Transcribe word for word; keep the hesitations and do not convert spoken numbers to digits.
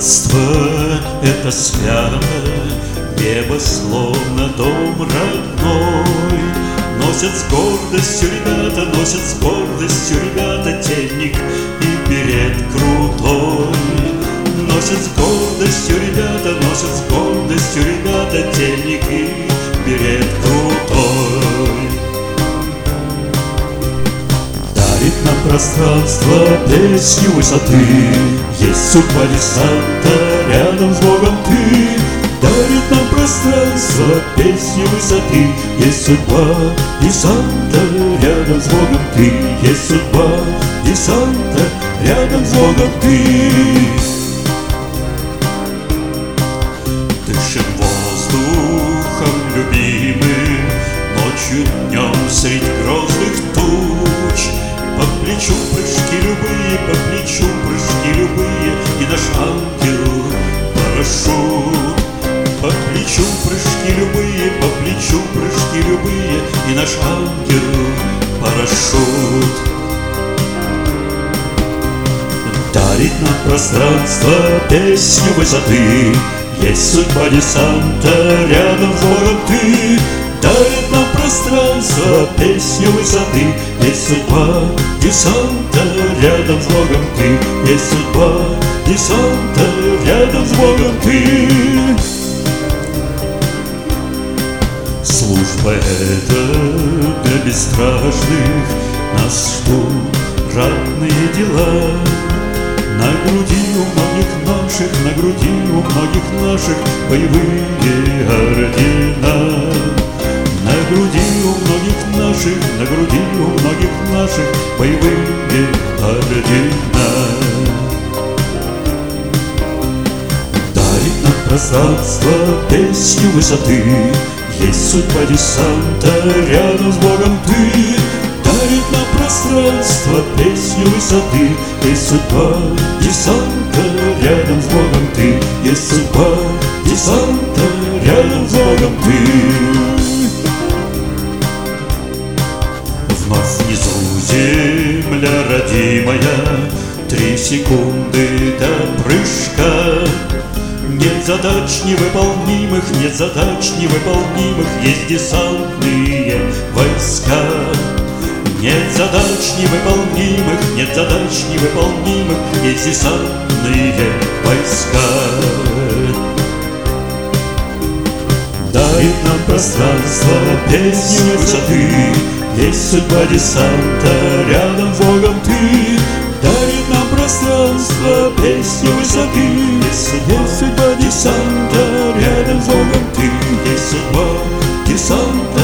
Братство — это свято, небо словно дом родной. Носят с гордостью ребята, носят с гордостью ребята тельник и берет крутой. Носят с гордостью ребята, носят с гордостью ребята тельник и берет крутой. Дарит нам пространство песню высоты, есть судьба десанта, рядом с Богом ты. Дарит нам пространство песню высоты, есть судьба десанта, рядом с Богом ты. Есть судьба десанта, рядом с Богом ты. Дышим воздухом любимым, ночью, днем средь грозных туч. По плечу прыжки любые, по плечу прыжки любые, и наш ангел парашют. По плечу прыжки любые, по плечу прыжки любые, и наш ангел парашют. Дарит нам пространство песню высоты, есть судьба десанта, рядом с Богом ты. Дарит нам пространство песню высоты, есть судьба десанта, рядом с Богом ты. Есть судьба десанта, рядом с Богом ты. Служба эта для бесстрашных, нас ждут ратные дела. На груди у многих наших, на груди у многих наших боевые ордена. На груди у многих наших, на груди у многих наших боевые ордена. Дарит нам пространство песню высоты, есть судьба десанта, рядом с Богом ты. Дарит нам пространство песню высоты, есть судьба десанта, рядом с Богом ты. Есть судьба десанта, рядом с Богом ты. Вновь внизу земля родимая, три секунды до прыжка. Нет задач невыполнимых, нет задач невыполнимых, есть десантные войска. Нет задач невыполнимых, нет задач невыполнимых, есть десантные войска. Дарит нам пространство песню высоты, есть судьба десанта, рядом с Богом ты. Дарит нам пространство песню высоты, есть судьба десанта, рядом с Богом ты. Есть судьба десанта,